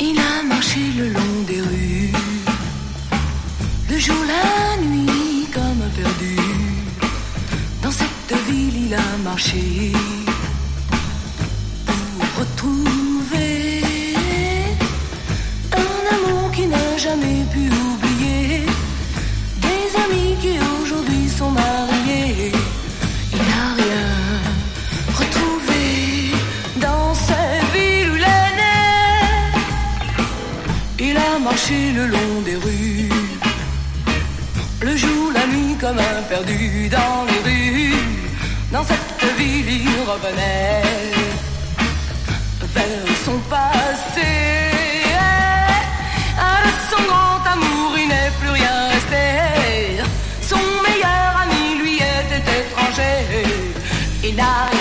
Il a marché le long des rues, le jour, la nuit, comme un perdu. Dans cette ville, il a marché pour retrouver un amour qui n'a jamais pu oublier, des amis qui aujourd'hui sont mariés. Il n'a rien retrouvé dans cette ville où il est né. Il a marché le long des rues, le jour, la nuit, comme un perdu dans les rues. Dans cette ville, il revenait vers son passé. De son grand amour, il n'est plus rien resté. Son meilleur ami, lui, était étranger. Il n'a